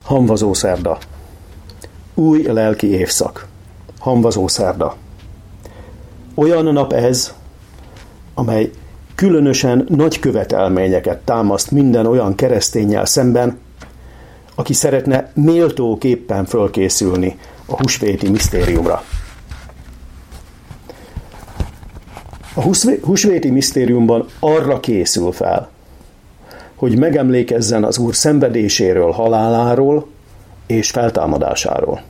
Hamvazó szerda. Új lelki évszak. Hamvazó szerda. Olyan nap ez, amely különösen nagy követelményeket támaszt minden olyan kereszténnyel szemben, aki szeretne méltóképpen fölkészülni a húsvéti misztériumra. A húsvéti misztériumban arra készül fel, hogy megemlékezzen az Úr szenvedéséről, haláláról és feltámadásáról.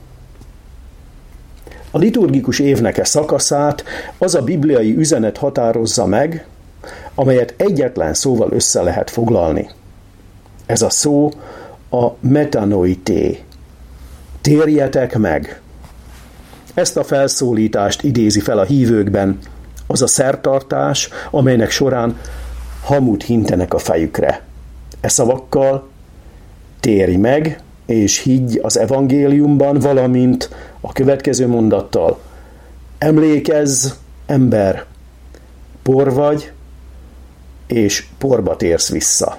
A liturgikus évneke szakaszát az a bibliai üzenet határozza meg, amelyet egyetlen szóval össze lehet foglalni. Ez a szó a metanoité. Térjetek meg! Ezt a felszólítást idézi fel a hívőkben az a szertartás, amelynek során hamut hintenek a fejükre. E szavakkal térj meg, és higgy az evangéliumban, valamint a következő mondattal: emlékezz, ember, por vagy, és porba térsz vissza.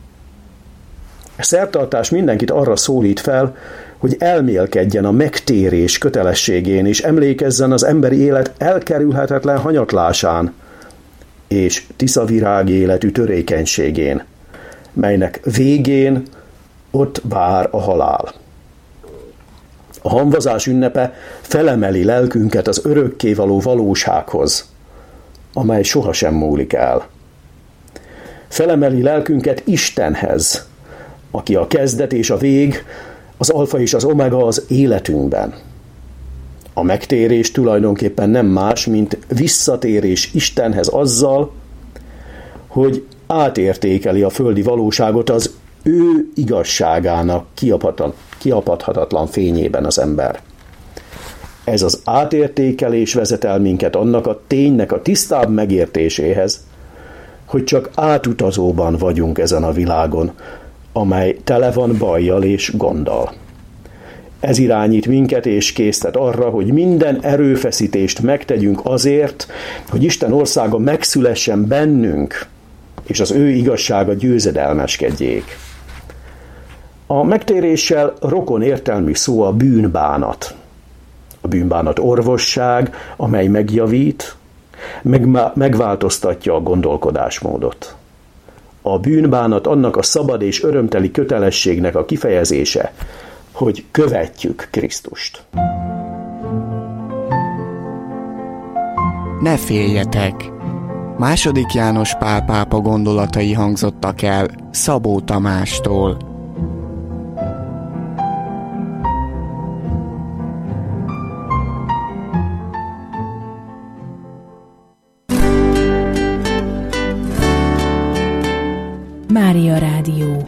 A szertartás mindenkit arra szólít fel, hogy elmélkedjen a megtérés kötelességén, és emlékezzen az emberi élet elkerülhetetlen hanyatlásán, és tiszavirág életű törékenységén, melynek végén ott vár a halál. A hamvazás ünnepe felemeli lelkünket az örökkévaló valósághoz, amely sohasem múlik el. Felemeli lelkünket Istenhez, aki a kezdet és a vég, az alfa és az omega az életünkben. A megtérés tulajdonképpen nem más, mint visszatérés Istenhez azzal, hogy átértékeli a földi valóságot az ő igazságának kiapadhatatlan fényében az ember. Ez az átértékelés vezet el minket annak a ténynek a tisztább megértéséhez, hogy csak átutazóban vagyunk ezen a világon, amely tele van bajjal és gonddal. Ez irányít minket és késztet arra, hogy minden erőfeszítést megtegyünk azért, hogy Isten országa megszülessen bennünk, és az ő igazsága győzedelmeskedjék. A megtéréssel rokon értelmű szó a bűnbánat. A bűnbánat orvosság, amely megjavít, megváltoztatja a gondolkodásmódot. A bűnbánat annak a szabad és örömteli kötelességnek a kifejezése, hogy követjük Krisztust. Ne féljetek! II. János Pál pápa gondolatai hangzottak el Szabó Tamástól. Mária Rádió.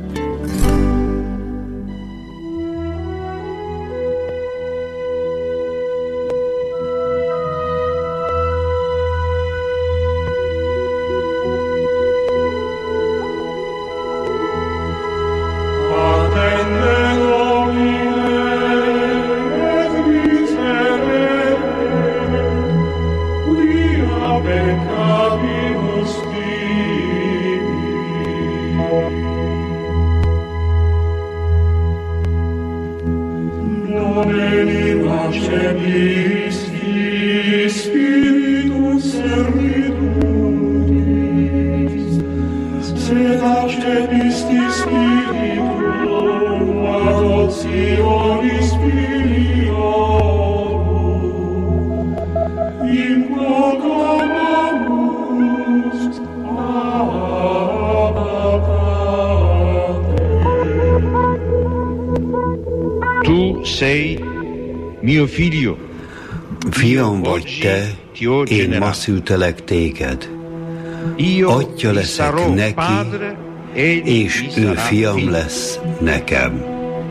Fiam vagy te, én ma szültelek téged. Atya leszek neki, és ő fiam lesz nekem.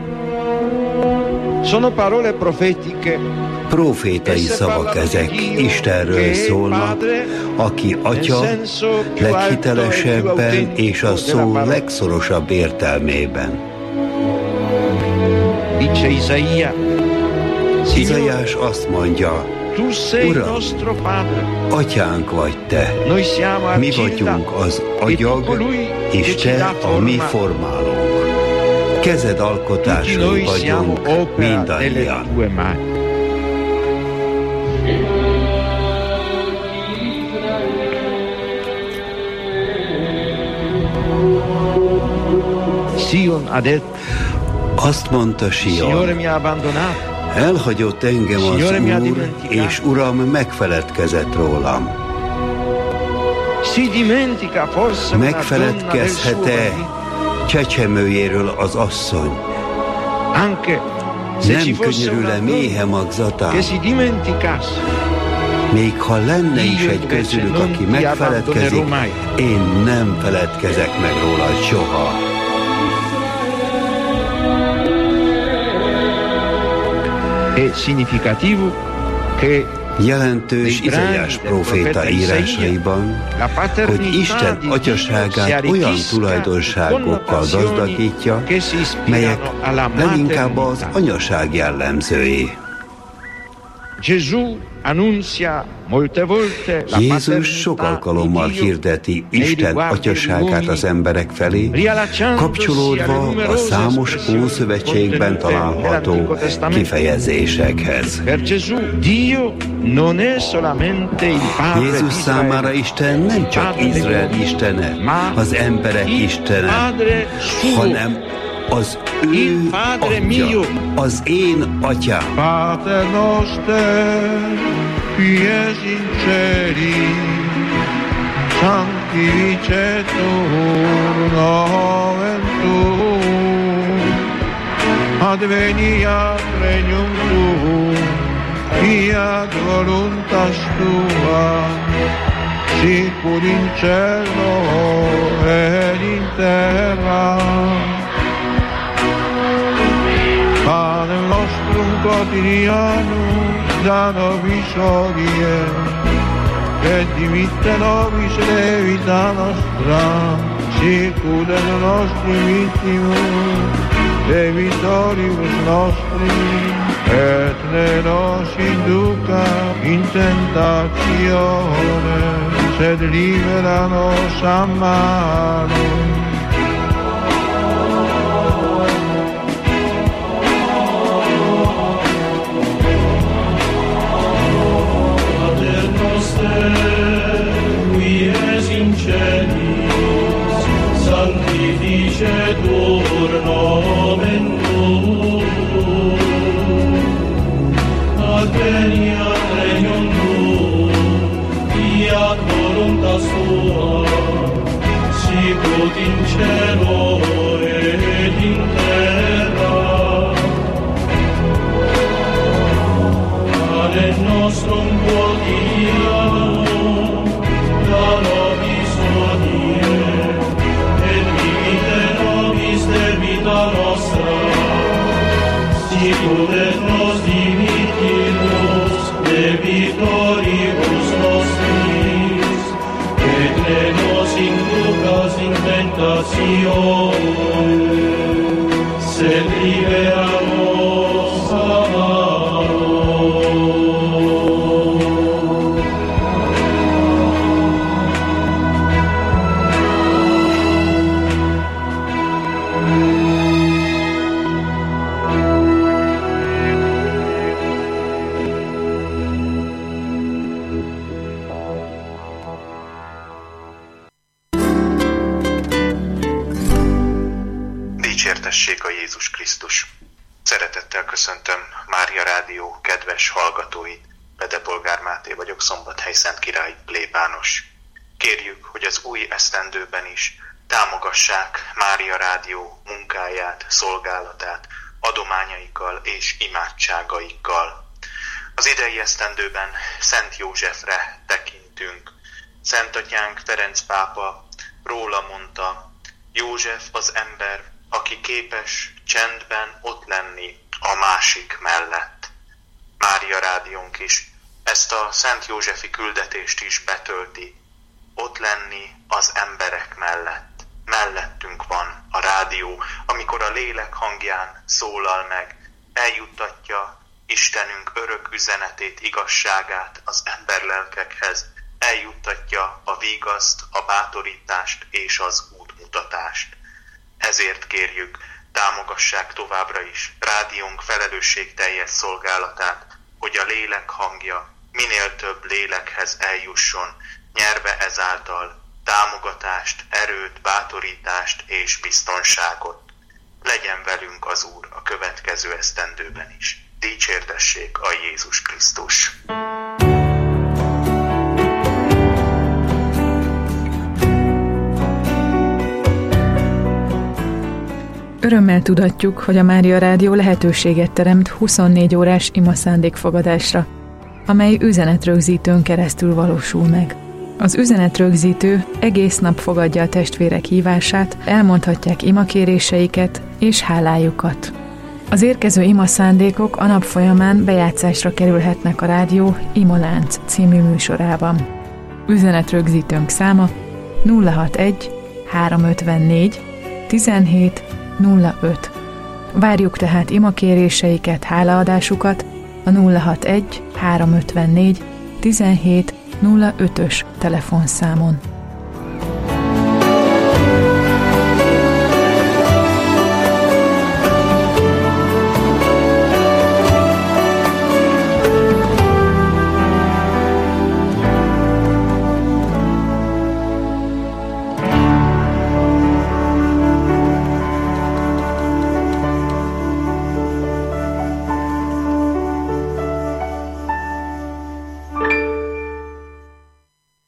Profétai szavak ezek, Istenről szólnak, aki atya leghitelesebben és a szó legszorosabb értelmében. Izaiás azt mondja: Uram, atyánk vagy te, mi vagyunk az agyag, és te a mi formálónk. kezed alkotásai vagyunk mindannyian. Azt mondta Sion, elhagyott engem az Úr, és Uram megfeledkezett rólam. Megfeledkezhet-e csecsemőjéről az asszony? Nem könyörül-e méhe magzatán? Még ha lenne is egy közülük, aki megfeledkezik, én nem feledkezek meg róla soha. Jelentős Izaiás próféta írásaiban, hogy Isten atyaságát olyan tulajdonságokkal gazdagítja, melyek leginkább az anyaság jellemzői. Jézus sok alkalommal hirdeti Isten atyaságát az emberek felé, kapcsolódva a számos Ószövetségben található kifejezésekhez. Jézus számára Isten nem csak Izrael istene, az emberek istene, hanem az ő atya, az én atyám. Pater noster, qui es in celis, sanctificetur nomen tuum, adveniat regnum tuum, fiat voluntas tua, sicur in cielo et in terra. Panem nostrum quotidianum da nobis hodie, et dimitte nobis levita nostra, sicut et nostri vittimus, debitoribus nostri, et ne nos induca in tentatione, sed libera nos a malo. Qui es in celis, sanctificetur nomen tuum, adveniat regnum tuum, fiat voluntas tua, sicut in cielo et in terra. Panem nostrum quotidianum da nobis hodie, et dimitte nobis debita nostra, sicut et nos dimittimus debitoribus nostris, et ne nos inducas in tentatione, sed libera nos a malo. Dicsértessék a Jézus Krisztus! Szeretettel köszöntöm Mária Rádió kedves hallgatóit, Pedepolgár Máté vagyok, Szombathely Szentkirályi plébános. Kérjük, hogy az új esztendőben is támogassák Mária Rádió munkáját, szolgálatát, adományaikkal és imádságaikkal. Az idei esztendőben Szent Józsefre tekintünk. Szent Atyánk Ferenc pápa róla mondta: József az ember, aki képes csendben ott lenni a másik mellett. Mária Rádiónk is ezt a Szent Józsefi küldetést is betölti. Ott lenni az emberek mellett. Mellettünk van a rádió, amikor a lélek hangján szólal meg, eljuttatja Istenünk örök üzenetét, igazságát az emberlelkekhez, eljuttatja a vigaszt, a bátorítást és az útmutatást. Ezért kérjük, támogassák továbbra is rádiónk felelősségteljes szolgálatát, hogy a lélek hangja minél több lélekhez eljusson, nyerve ezáltal támogatást, erőt, bátorítást és biztonságot. Legyen velünk az Úr a következő esztendőben is. Dicsértessék a Jézus Krisztus! Örömmel tudatjuk, hogy a Mária Rádió lehetőséget teremt 24 órás imaszándékfogadásra, amely üzenetrögzítőn keresztül valósul meg. Az üzenetrögzítő egész nap fogadja a testvérek hívását, elmondhatják imakéréseiket és hálájukat. Az érkező imaszándékok a nap folyamán bejátszásra kerülhetnek a rádió Imalánc című műsorában. Üzenetrögzítőnk száma 061 354 17 05. Várjuk tehát imakéréseiket, hálaadásukat a 061 354 17 05-ös telefonszámon.